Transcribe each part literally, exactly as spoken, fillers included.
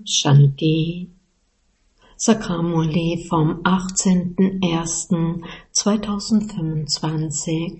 Shanti. Sakramurli vom achtzehnten ersten zweitausendfünfundzwanzig.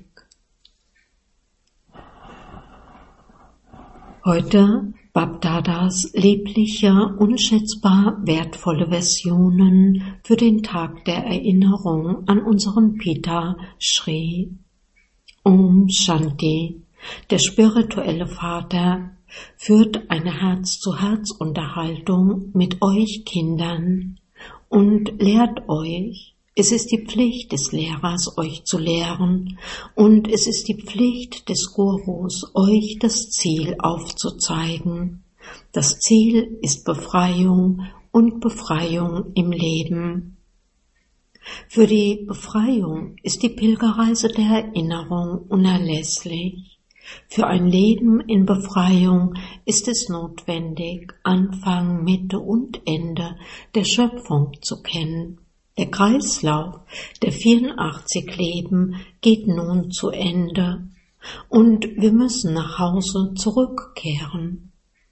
Heute Bapdadas liebliche, unschätzbar wertvolle Versionen für den Tag der Erinnerung an unseren Pitta Shri. Om Shanti. Der spirituelle Vater führt eine Herz-zu-Herz-Unterhaltung mit euch Kindern und lehrt euch. Es ist die Pflicht des Lehrers, euch zu lehren, und es ist die Pflicht des Gurus, euch das Ziel aufzuzeigen. Das Ziel ist Befreiung und Befreiung im Leben. Für die Befreiung ist die Pilgerreise der Erinnerung unerlässlich. Für ein Leben in Befreiung ist es notwendig, Anfang, Mitte und Ende der Schöpfung zu kennen. Der Kreislauf der vierundachtzig Leben geht nun zu Ende und wir müssen nach Hause zurückkehren.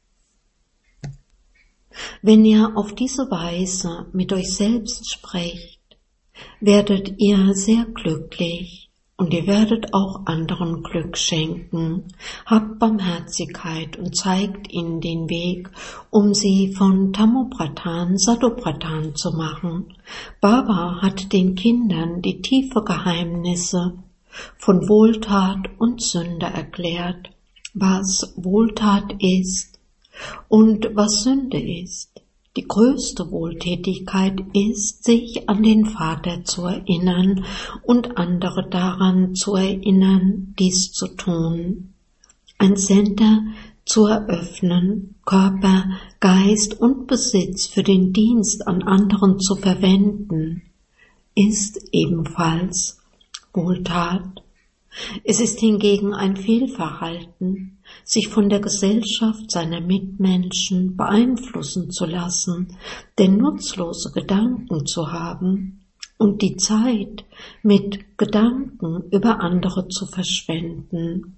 Wenn ihr auf diese Weise mit euch selbst sprecht, werdet ihr sehr glücklich. Und ihr werdet auch anderen Glück schenken. Habt Barmherzigkeit und zeigt ihnen den Weg, um sie von Tamopradhan Satopradhan zu machen. Baba hat den Kindern die tiefe Geheimnisse von Wohltat und Sünde erklärt, was Wohltat ist und was Sünde ist. Die größte Wohltätigkeit ist, sich an den Vater zu erinnern und andere daran zu erinnern, dies zu tun. Ein Center zu eröffnen, Körper, Geist und Besitz für den Dienst an anderen zu verwenden, ist ebenfalls Wohltat. Es ist hingegen ein Fehlverhalten, sich von der Gesellschaft seiner Mitmenschen beeinflussen zu lassen, denn nutzlose Gedanken zu haben und die Zeit mit Gedanken über andere zu verschwenden.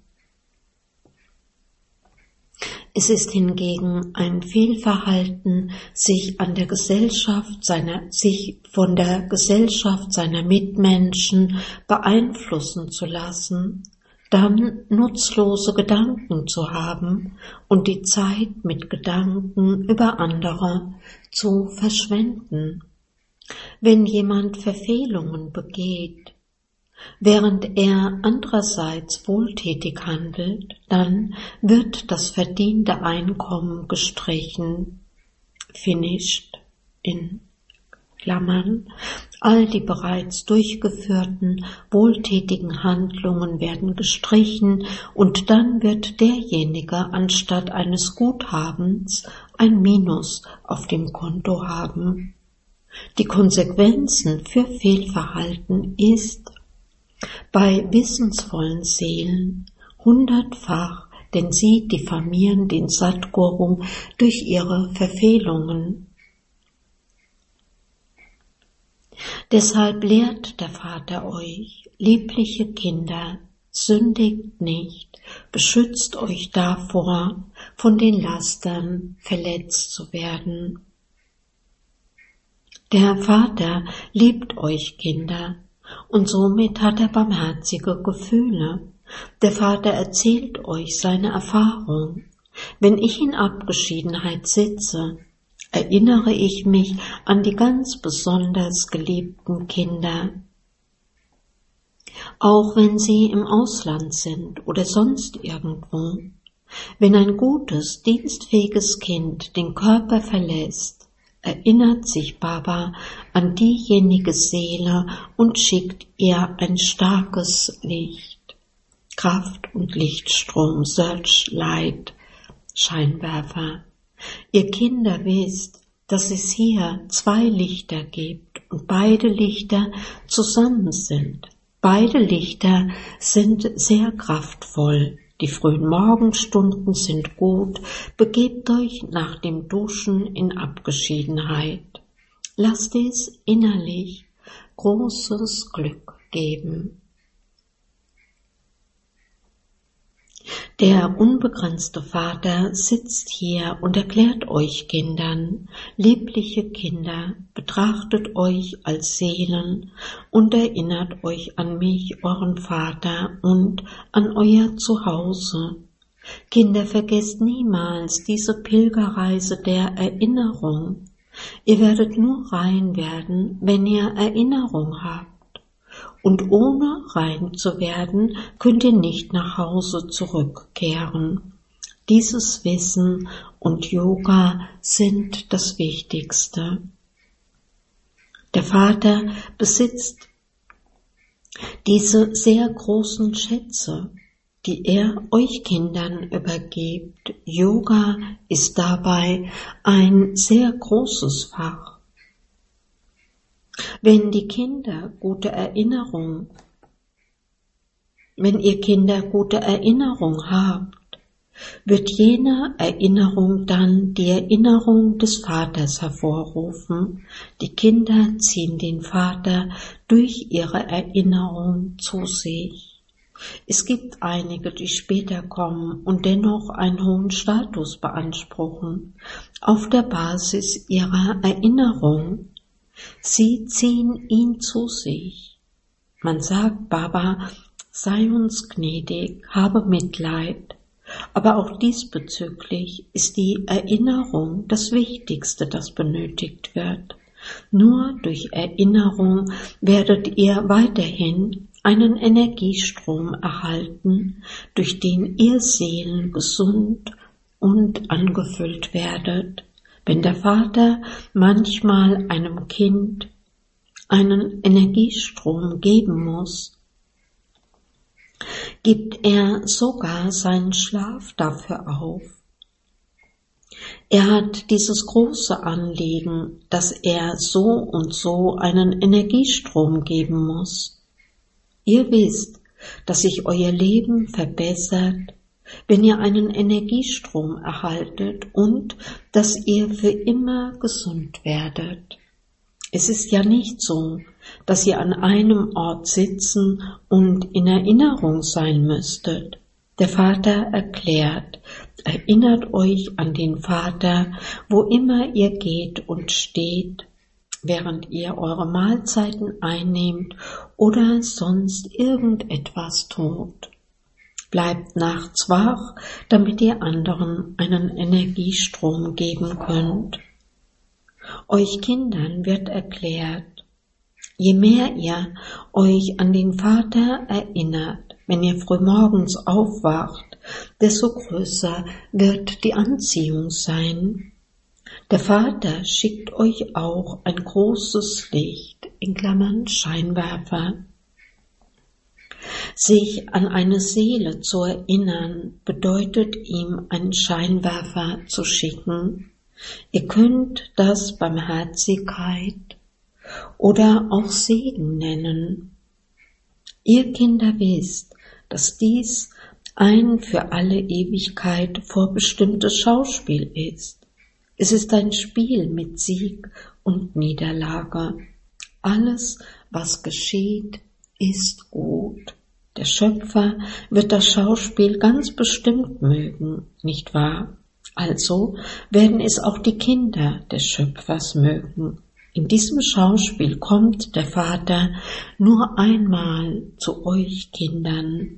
Es ist hingegen ein Fehlverhalten, sich an der Gesellschaft seiner, sich von der Gesellschaft seiner Mitmenschen beeinflussen zu lassen, dann nutzlose Gedanken zu haben und die Zeit mit Gedanken über andere zu verschwenden. Wenn jemand Verfehlungen begeht, während er andererseits wohltätig handelt, dann wird das verdiente Einkommen gestrichen, finished in Klammern. All die bereits durchgeführten wohltätigen Handlungen werden gestrichen und dann wird derjenige anstatt eines Guthabens ein Minus auf dem Konto haben. Die Konsequenzen für Fehlverhalten ist bei wissensvollen Seelen hundertfach, denn sie diffamieren den Satguru durch ihre Verfehlungen. Deshalb lehrt der Vater euch, liebliche Kinder, sündigt nicht, beschützt euch davor, von den Lastern verletzt zu werden. Der Vater liebt euch Kinder und somit hat er barmherzige Gefühle. Der Vater erzählt euch seine Erfahrung. Wenn ich in Abgeschiedenheit sitze, erinnere ich mich an die ganz besonders geliebten Kinder. Auch wenn sie im Ausland sind oder sonst irgendwo. Wenn ein gutes, dienstfähiges Kind den Körper verlässt, erinnert sich Baba an diejenige Seele und schickt ihr ein starkes Licht, Kraft und Lichtstrom, Searchlight, Scheinwerfer. Ihr Kinder wisst, dass es hier zwei Lichter gibt und beide Lichter zusammen sind. Beide Lichter sind sehr kraftvoll. Die frühen Morgenstunden sind gut. Begebt euch nach dem Duschen in Abgeschiedenheit. Lasst es innerlich großes Glück geben. Der unbegrenzte Vater sitzt hier und erklärt euch Kindern, liebliche Kinder, betrachtet euch als Seelen und erinnert euch an mich, euren Vater, und an euer Zuhause. Kinder, vergesst niemals diese Pilgerreise der Erinnerung. Ihr werdet nur rein werden, wenn ihr Erinnerung habt. Und ohne rein zu werden, könnt ihr nicht nach Hause zurückkehren. Dieses Wissen und Yoga sind das Wichtigste. Der Vater besitzt diese sehr großen Schätze, die er euch Kindern übergibt. Yoga ist dabei ein sehr großes Fach. Wenn die Kinder gute Erinnerung, wenn ihr Kinder gute Erinnerung habt, wird jene Erinnerung dann die Erinnerung des Vaters hervorrufen. Die Kinder ziehen den Vater durch ihre Erinnerung zu sich. Es gibt einige, die später kommen und dennoch einen hohen Status beanspruchen, auf der Basis ihrer Erinnerung. Sie ziehen ihn zu sich. Man sagt, Baba, sei uns gnädig, habe Mitleid. Aber auch diesbezüglich ist die Erinnerung das Wichtigste, das benötigt wird. Nur durch Erinnerung werdet ihr weiterhin einen Energiestrom erhalten, durch den ihr Seelen gesund und angefüllt werdet. Wenn der Vater manchmal einem Kind einen Energiestrom geben muss, gibt er sogar seinen Schlaf dafür auf. Er hat dieses große Anliegen, dass er so und so einen Energiestrom geben muss. Ihr wisst, dass sich euer Leben verbessert, wenn ihr einen Energiestrom erhaltet und dass ihr für immer gesund werdet. Es ist ja nicht so, dass ihr an einem Ort sitzen und in Erinnerung sein müsstet. Der Vater erklärt, erinnert euch an den Vater, wo immer ihr geht und steht, während ihr eure Mahlzeiten einnehmt oder sonst irgendetwas tut. Bleibt nachts wach, damit ihr anderen einen Energiestrom geben könnt. Euch Kindern wird erklärt, je mehr ihr euch an den Vater erinnert, wenn ihr frühmorgens aufwacht, desto größer wird die Anziehung sein. Der Vater schickt euch auch ein großes Licht, in Klammern Scheinwerfer. Sich an eine Seele zu erinnern, bedeutet ihm einen Scheinwerfer zu schicken. Ihr könnt das Barmherzigkeit oder auch Segen nennen. Ihr Kinder wisst, dass dies ein für alle Ewigkeit vorbestimmtes Schauspiel ist. Es ist ein Spiel mit Sieg und Niederlage. Alles, was geschieht, ist gut. Der Schöpfer wird das Schauspiel ganz bestimmt mögen, nicht wahr? Also werden es auch die Kinder des Schöpfers mögen. In diesem Schauspiel kommt der Vater nur einmal zu euch Kindern.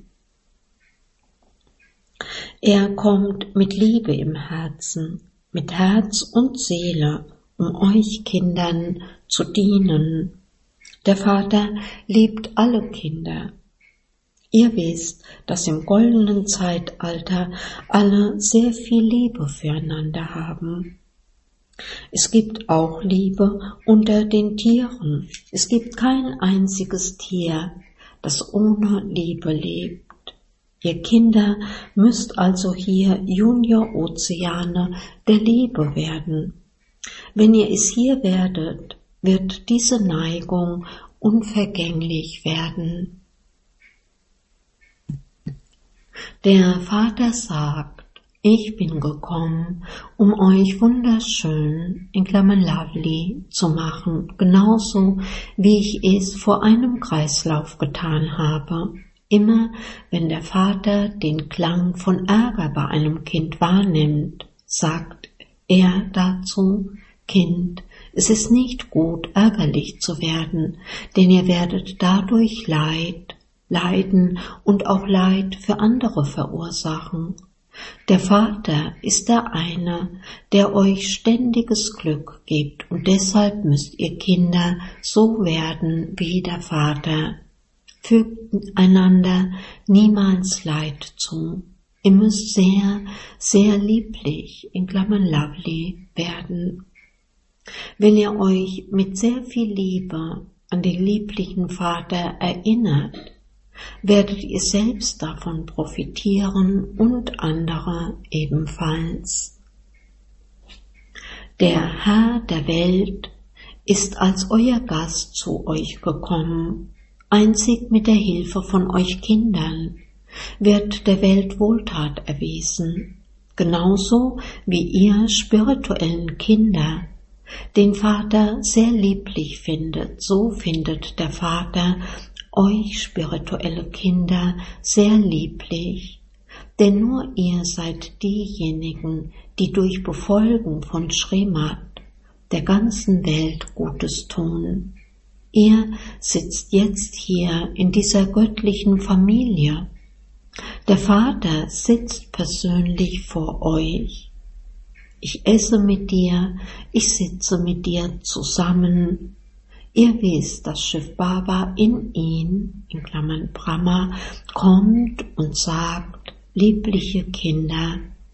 Er kommt mit Liebe im Herzen, mit Herz und Seele, um euch Kindern zu dienen. Der Vater liebt alle Kinder. Ihr wisst, dass im goldenen Zeitalter alle sehr viel Liebe füreinander haben. Es gibt auch Liebe unter den Tieren. Es gibt kein einziges Tier, das ohne Liebe lebt. Ihr Kinder müsst also hier Junior-Ozeane der Liebe werden. Wenn ihr es hier werdet, wird diese Neigung unvergänglich werden. Der Vater sagt, ich bin gekommen, um euch wunderschön, in Klammern lovely, zu machen, genauso wie ich es vor einem Kreislauf getan habe. Immer wenn der Vater den Klang von Ärger bei einem Kind wahrnimmt, sagt er dazu: Kind, es ist nicht gut, ärgerlich zu werden, denn ihr werdet dadurch Leid, Leiden und auch Leid für andere verursachen. Der Vater ist der eine, der euch ständiges Glück gibt, und deshalb müsst ihr Kinder so werden wie der Vater. Fügt einander niemals Leid zu. Ihr müsst sehr, sehr lieblich, in Klammern lovely, werden. Wenn ihr euch mit sehr viel Liebe an den lieblichen Vater erinnert, werdet ihr selbst davon profitieren und andere ebenfalls. Der Herr der Welt ist als euer Gast zu euch gekommen. Einzig mit der Hilfe von euch Kindern wird der Welt Wohltat erwiesen, genauso wie ihr spirituellen Kinder den Vater sehr lieblich findet, so findet der Vater euch spirituelle Kinder sehr lieblich, denn nur ihr seid diejenigen, die durch Befolgen von Srimad der ganzen Welt Gutes tun. Ihr sitzt jetzt hier in dieser göttlichen Familie. Der Vater sitzt persönlich vor euch. Ich esse mit dir, ich sitze mit dir zusammen. Ihr wisst, dass Shiv Baba in ihn, in Klammern Brahma, kommt und sagt: Liebliche Kinder,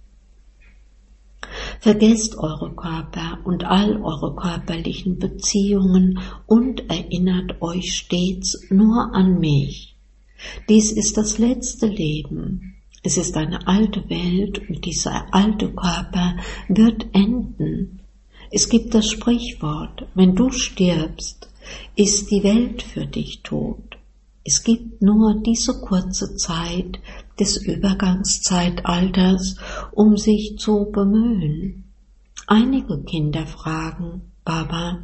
vergesst eure Körper und all eure körperlichen Beziehungen und erinnert euch stets nur an mich. Dies ist das letzte Leben. Es ist eine alte Welt und dieser alte Körper wird enden. Es gibt das Sprichwort: Wenn du stirbst, ist die Welt für dich tot. Es gibt nur diese kurze Zeit des Übergangszeitalters, um sich zu bemühen. Einige Kinder fragen: Baba,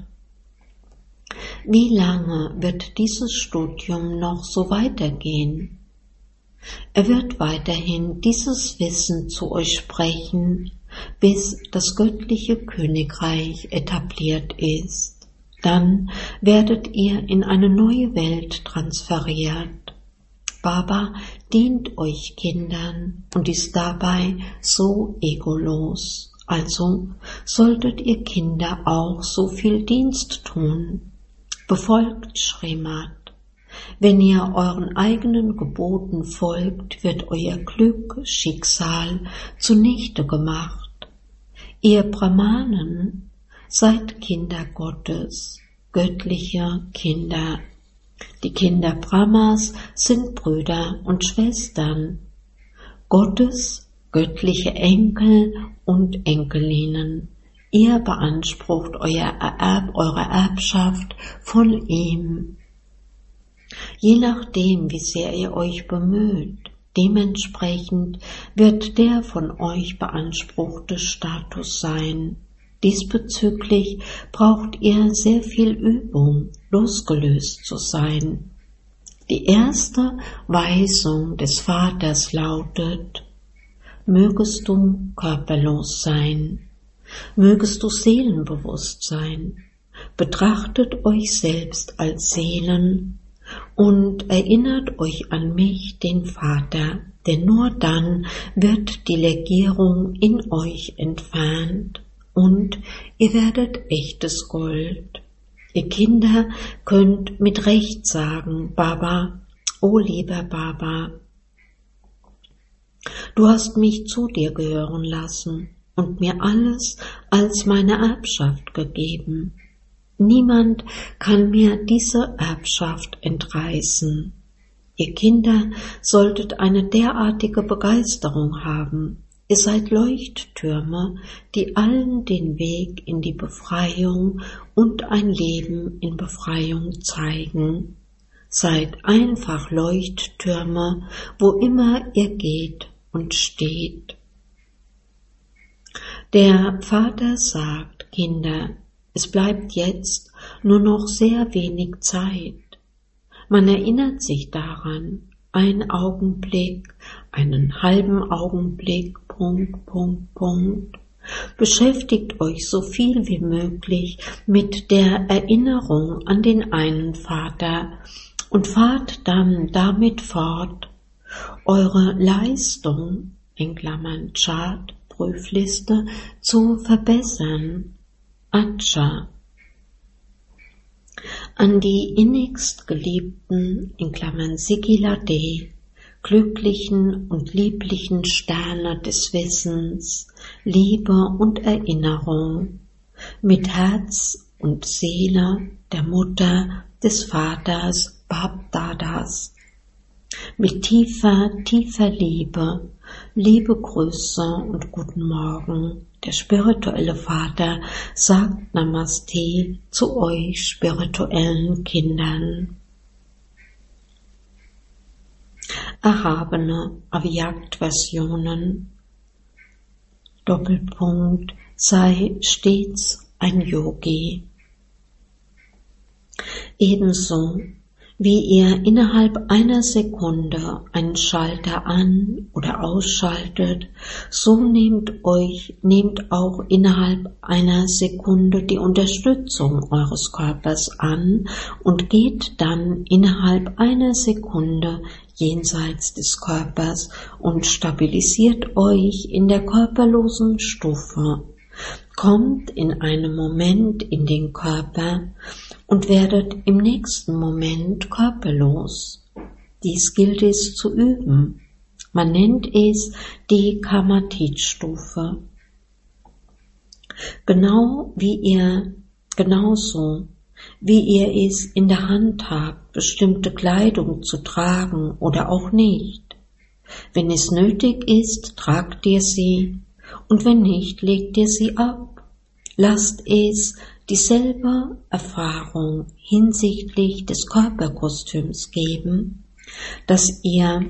wie lange wird dieses Studium noch so weitergehen? Er wird weiterhin dieses Wissen zu euch sprechen, bis das göttliche Königreich etabliert ist. Dann werdet ihr in eine neue Welt transferiert. Baba dient euch Kindern und ist dabei so egolos. Also solltet ihr Kinder auch so viel Dienst tun. Befolgt Srimad. Wenn ihr euren eigenen Geboten folgt, wird euer Glück, Schicksal zunichte gemacht. Ihr Brahmanen seid Kinder Gottes, göttliche Kinder. Die Kinder Brahmas sind Brüder und Schwestern, Gottes göttliche Enkel und Enkelinnen. Ihr beansprucht euer Erb, eure Erbschaft von ihm. Je nachdem, wie sehr ihr euch bemüht, dementsprechend wird der von euch beanspruchte Status sein. Diesbezüglich braucht ihr sehr viel Übung, losgelöst zu sein. Die erste Weisung des Vaters lautet: Mögest du körperlos sein, mögest du seelenbewusst sein, betrachtet euch selbst als Seelen und erinnert euch an mich, den Vater, denn nur dann wird die Legierung in euch entfernt und ihr werdet echtes Gold. Ihr Kinder könnt mit Recht sagen: Baba, o lieber Baba, du hast mich zu dir gehören lassen und mir alles als meine Erbschaft gegeben. Niemand kann mir diese Erbschaft entreißen. Ihr Kinder solltet eine derartige Begeisterung haben. Ihr seid Leuchttürme, die allen den Weg in die Befreiung und ein Leben in Befreiung zeigen. Seid einfach Leuchttürme, wo immer ihr geht und steht. Der Vater sagt: Kinder, es bleibt jetzt nur noch sehr wenig Zeit. Man erinnert sich daran, ein Augenblick, einen halben Augenblick, Punkt, Punkt, Punkt. Beschäftigt euch so viel wie möglich mit der Erinnerung an den einen Vater und fahrt dann damit fort, eure Leistung, in Klammern Chart, Prüfliste, zu verbessern. Acha. An die innigst geliebten, in Klammern Sigilade, glücklichen und lieblichen Sterne des Wissens, Liebe und Erinnerung, mit Herz und Seele der Mutter, des Vaters, Bab-Dadas, mit tiefer, tiefer Liebe, liebe Grüße und guten Morgen. Der spirituelle Vater sagt Namaste zu euch spirituellen Kindern. Erhabene Avyakt-Versionen. Doppelpunkt, sei stets ein Yogi. Ebenso wie ihr innerhalb einer Sekunde einen Schalter an- oder ausschaltet, so nehmt euch, nehmt auch innerhalb einer Sekunde die Unterstützung eures Körpers an und geht dann innerhalb einer Sekunde jenseits des Körpers und stabilisiert euch in der körperlosen Stufe. Kommt in einem Moment in den Körper und werdet im nächsten Moment körperlos. Dies gilt es zu üben. Man nennt es die Karmatit-Stufe. Genau wie ihr, genauso wie ihr es in der Hand habt, bestimmte Kleidung zu tragen oder auch nicht. Wenn es nötig ist, tragt ihr sie, und wenn nicht, legt ihr sie ab. Lasst es dieselbe Erfahrung hinsichtlich des Körperkostüms geben, das ihr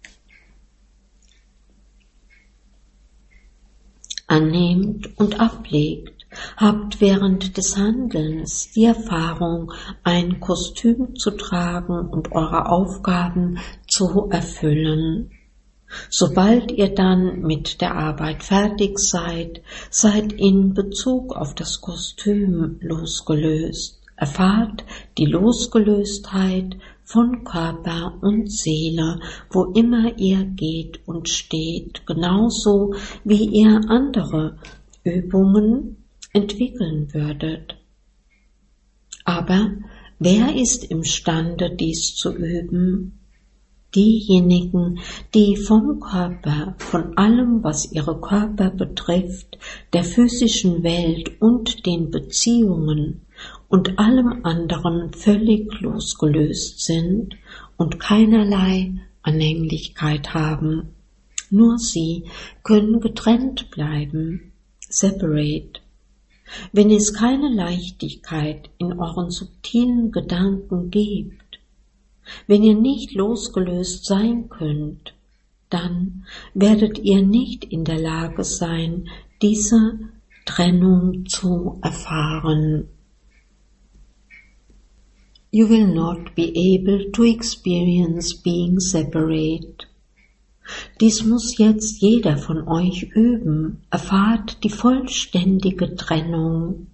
annehmt und ablegt. Habt während des Handelns die Erfahrung, ein Kostüm zu tragen und eure Aufgaben zu erfüllen. Sobald ihr dann mit der Arbeit fertig seid, seid in Bezug auf das Kostüm losgelöst. Erfahrt die Losgelöstheit von Körper und Seele, wo immer ihr geht und steht, genauso wie ihr andere Übungen entwickeln würdet. Aber wer ist imstande, dies zu üben? Diejenigen, die vom Körper, von allem, was ihre Körper betrifft, der physischen Welt und den Beziehungen und allem anderen völlig losgelöst sind und keinerlei Anhänglichkeit haben. Nur sie können getrennt bleiben, separate. Wenn es keine Leichtigkeit in euren subtilen Gedanken gibt, wenn ihr nicht losgelöst sein könnt, dann werdet ihr nicht in der Lage sein, diese Trennung zu erfahren. You will not be able to experience being separate. Dies muss jetzt jeder von euch üben. Erfahrt die vollständige Trennung.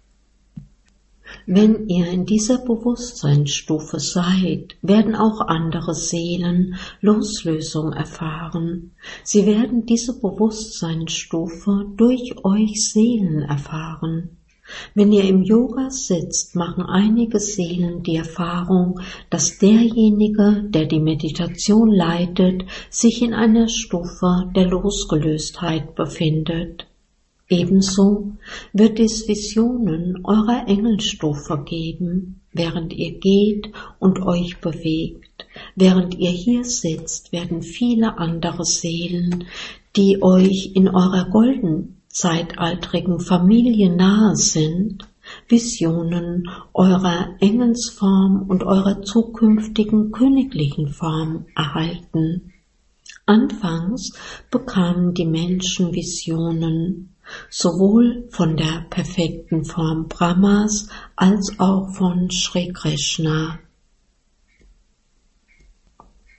Wenn ihr in dieser Bewusstseinsstufe seid, werden auch andere Seelen Loslösung erfahren. Sie werden diese Bewusstseinsstufe durch euch Seelen erfahren. Wenn ihr im Yoga sitzt, machen einige Seelen die Erfahrung, dass derjenige, der die Meditation leitet, sich in einer Stufe der Losgelöstheit befindet. Ebenso wird es Visionen eurer Engelstufe geben, während ihr geht und euch bewegt. Während ihr hier sitzt, werden viele andere Seelen, die euch in eurer golden zeitaltrigen Familie nahe sind, Visionen eurer Engelsform und eurer zukünftigen königlichen Form erhalten. Anfangs bekamen die Menschen Visionen, sowohl von der perfekten Form Brahmas als auch von Shri Krishna.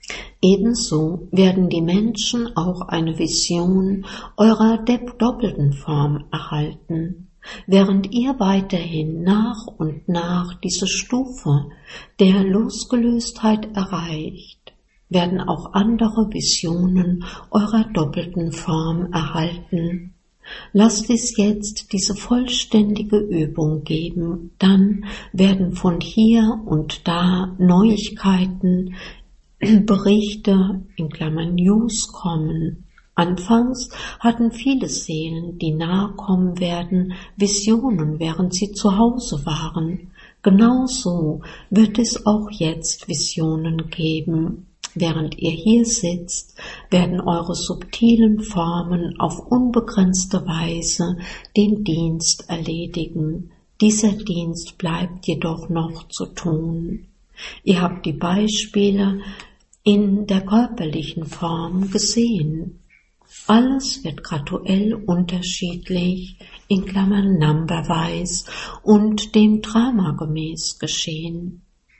Ebenso werden die Menschen auch eine Vision eurer doppelten Form erhalten. Während ihr weiterhin nach und nach diese Stufe der Losgelöstheit erreicht, werden auch andere Visionen eurer doppelten Form erhalten. Lasst es jetzt diese vollständige Übung geben, dann werden von hier und da Neuigkeiten, Berichte in Klammern News kommen. Anfangs hatten viele Seelen, die nahe kommen werden, Visionen, während sie zu Hause waren. Genauso wird es auch jetzt Visionen geben. Während ihr hier sitzt, werden eure subtilen Formen auf unbegrenzte Weise den Dienst erledigen. Dieser Dienst bleibt jedoch noch zu tun. Ihr habt die Beispiele in der körperlichen Form gesehen. Alles wird graduell unterschiedlich, in Klammern numberwise und dem Drama gemäß geschehen.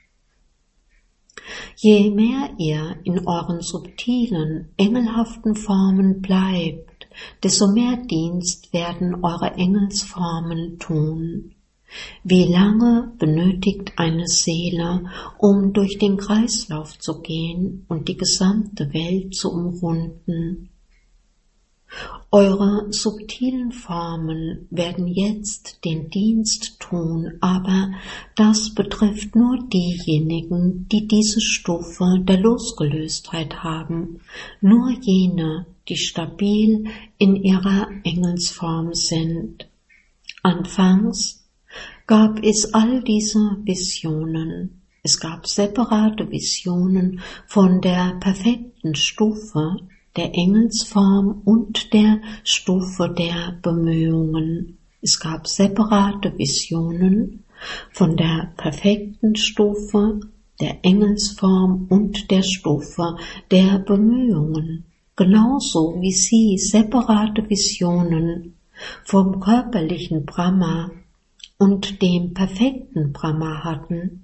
Je mehr ihr in euren subtilen, engelhaften Formen bleibt, desto mehr Dienst werden eure Engelsformen tun. Wie lange benötigt eine Seele, um durch den Kreislauf zu gehen und die gesamte Welt zu umrunden? Eure subtilen Formen werden jetzt den Dienst tun, aber das betrifft nur diejenigen, die diese Stufe der Losgelöstheit haben, nur jene, die stabil in ihrer Engelsform sind. Anfangs gab es all diese Visionen. Es gab separate Visionen von der perfekten Stufe der Engelsform und der Stufe der Bemühungen. Es gab separate Visionen von der perfekten Stufe der Engelsform und der Stufe der Bemühungen, genauso wie sie separate Visionen vom körperlichen Brahma und dem perfekten Brahma hatten.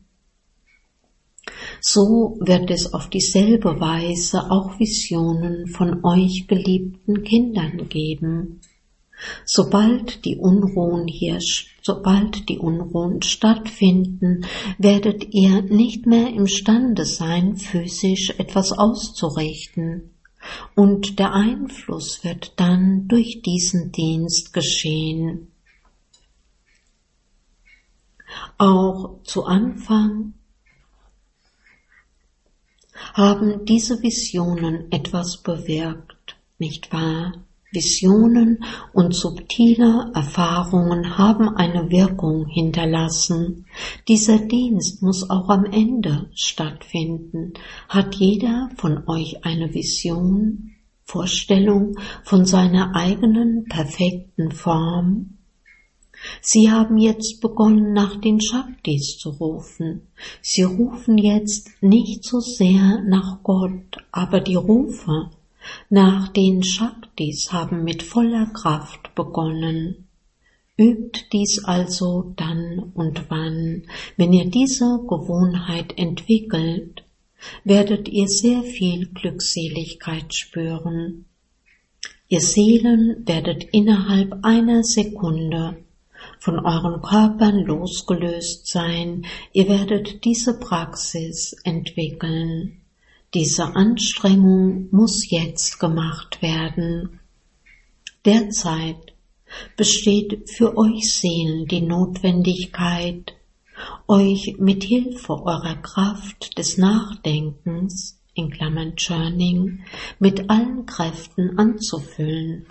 So wird es auf dieselbe Weise auch Visionen von euch geliebten Kindern geben. Sobald die Unruhen hier, sobald die Unruhen stattfinden, werdet ihr nicht mehr imstande sein, physisch etwas auszurichten. Und der Einfluss wird dann durch diesen Dienst geschehen. Auch zu Anfang haben diese Visionen etwas bewirkt, nicht wahr? Visionen und subtile Erfahrungen haben eine Wirkung hinterlassen. Dieser Dienst muss auch am Ende stattfinden. Hat jeder von euch eine Vision, Vorstellung von seiner eigenen perfekten Form? Sie haben jetzt begonnen, nach den Shaktis zu rufen. Sie rufen jetzt nicht so sehr nach Gott, aber die Rufe nach den Shaktis haben mit voller Kraft begonnen. Übt dies also dann und wann. Wenn ihr diese Gewohnheit entwickelt, werdet ihr sehr viel Glückseligkeit spüren. Ihr Seelen werdet innerhalb einer Sekunde von euren Körpern losgelöst sein. Ihr werdet diese Praxis entwickeln. Diese Anstrengung muss jetzt gemacht werden. Derzeit besteht für euch Seelen die Notwendigkeit, euch mit Hilfe eurer Kraft des Nachdenkens, in Klammern Churning, mit allen Kräften anzufüllen.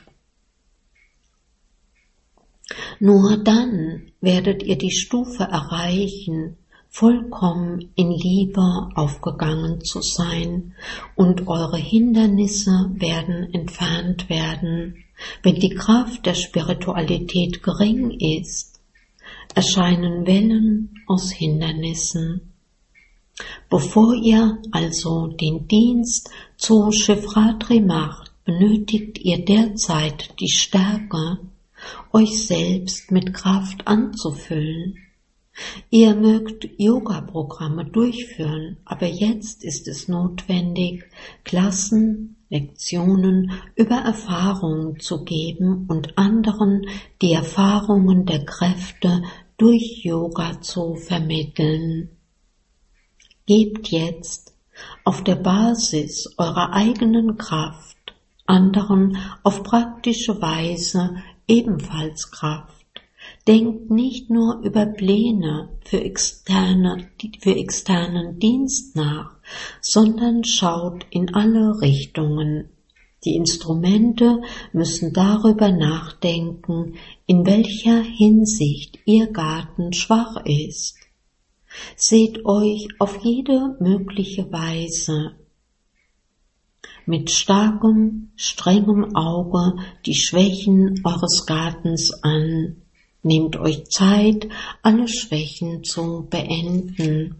Nur dann werdet ihr die Stufe erreichen, vollkommen in Liebe aufgegangen zu sein, und eure Hindernisse werden entfernt werden. Wenn die Kraft der Spiritualität gering ist, erscheinen Wellen aus Hindernissen. Bevor ihr also den Dienst zu Shivratri macht, benötigt ihr derzeit die Stärke, euch selbst mit Kraft anzufüllen. Ihr mögt Yoga-Programme durchführen, aber jetzt ist es notwendig, Klassen, Lektionen über Erfahrungen zu geben und anderen die Erfahrungen der Kräfte durch Yoga zu vermitteln. Gebt jetzt auf der Basis eurer eigenen Kraft anderen auf praktische Weise ebenfalls Kraft. Denkt nicht nur über Pläne für, externe, für externen Dienst nach, sondern schaut in alle Richtungen. Die Instrumente müssen darüber nachdenken, in welcher Hinsicht ihr Garten schwach ist. Seht euch auf jede mögliche Weise mit starkem, strengem Auge die Schwächen eures Gartens an. Nehmt euch Zeit, alle Schwächen zu beenden.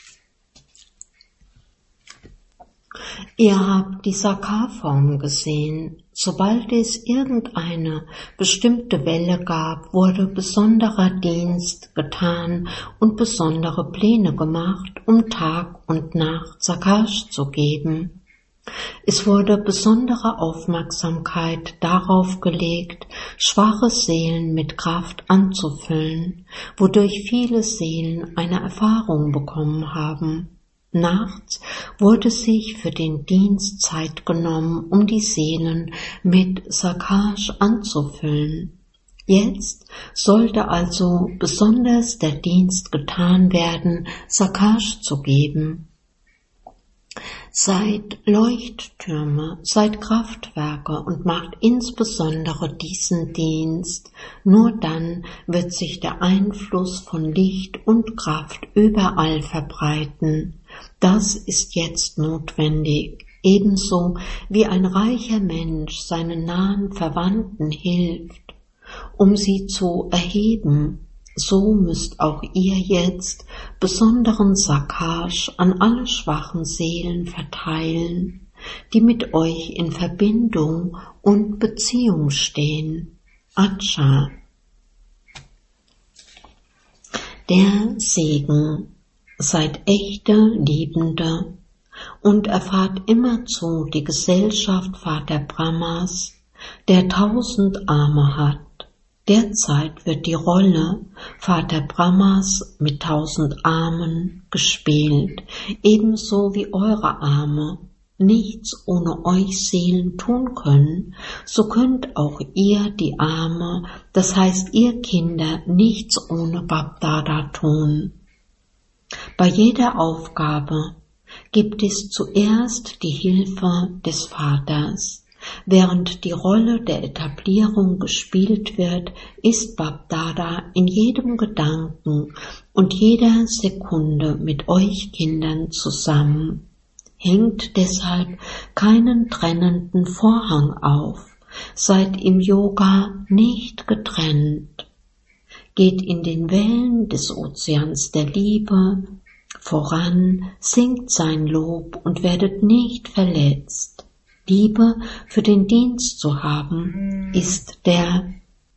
Ihr habt die Sakar-Form gesehen. Sobald es irgendeine bestimmte Welle gab, wurde besonderer Dienst getan und besondere Pläne gemacht, um Tag und Nacht Sakash zu geben. Es wurde besondere Aufmerksamkeit darauf gelegt, schwache Seelen mit Kraft anzufüllen, wodurch viele Seelen eine Erfahrung bekommen haben. Nachts wurde sich für den Dienst Zeit genommen, um die Seelen mit Sakash anzufüllen. Jetzt sollte also besonders der Dienst getan werden, Sakash zu geben. Seid Leuchttürme, seid Kraftwerke und macht insbesondere diesen Dienst. Nur dann wird sich der Einfluss von Licht und Kraft überall verbreiten. Das ist jetzt notwendig. Ebenso wie ein reicher Mensch seinen nahen Verwandten hilft, um sie zu erheben, so müsst auch ihr jetzt besonderen Sakash an alle schwachen Seelen verteilen, die mit euch in Verbindung und Beziehung stehen. Acha. Der Segen. Seid echte Liebende und erfahrt immerzu die Gesellschaft Vater Brahmas, der tausend Arme hat. Derzeit wird die Rolle Vater Brahmas mit tausend Armen gespielt, ebenso wie eure Arme nichts ohne euch Seelen tun können, so könnt auch ihr die Arme, das heißt ihr Kinder, nichts ohne Bapdada tun. Bei jeder Aufgabe gibt es zuerst die Hilfe des Vaters. Während die Rolle der Etablierung gespielt wird, ist Bapdada in jedem Gedanken und jeder Sekunde mit euch Kindern zusammen. Hängt deshalb keinen trennenden Vorhang auf, seid im Yoga nicht getrennt. Geht in den Wellen des Ozeans der Liebe voran, singt sein Lob und werdet nicht verletzt. Liebe für den Dienst zu haben, ist der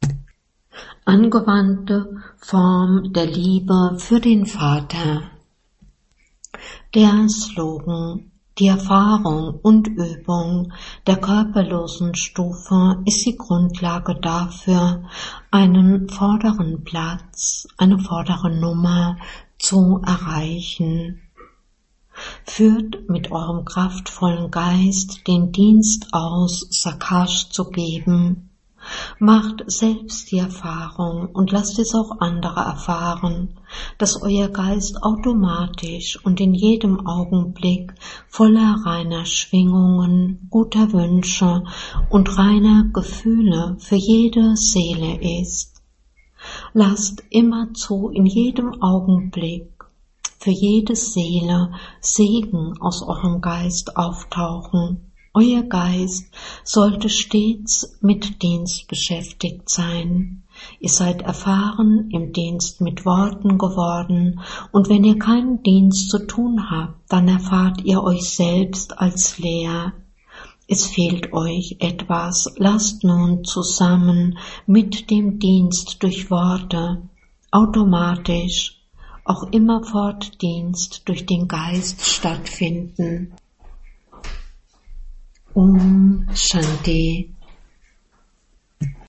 angewandte Form der Liebe für den Vater. Der Slogan: Die Erfahrung und Übung der körperlosen Stufe ist die Grundlage dafür, einen vorderen Platz, eine vordere Nummer zu erreichen. Führt mit eurem kraftvollen Geist den Dienst aus, Sakash zu geben. Macht selbst die Erfahrung und lasst es auch andere erfahren, dass euer Geist automatisch und in jedem Augenblick voller reiner Schwingungen, guter Wünsche und reiner Gefühle für jede Seele ist. Lasst immerzu in jedem Augenblick für jede Seele Segen aus eurem Geist auftauchen. Euer Geist sollte stets mit Dienst beschäftigt sein. Ihr seid erfahren im Dienst mit Worten geworden, und wenn ihr keinen Dienst zu tun habt, dann erfahrt ihr euch selbst als leer. Es fehlt euch etwas, lasst nun zusammen mit dem Dienst durch Worte automatisch auch immerfort Dienst durch den Geist stattfinden. Om Shanti.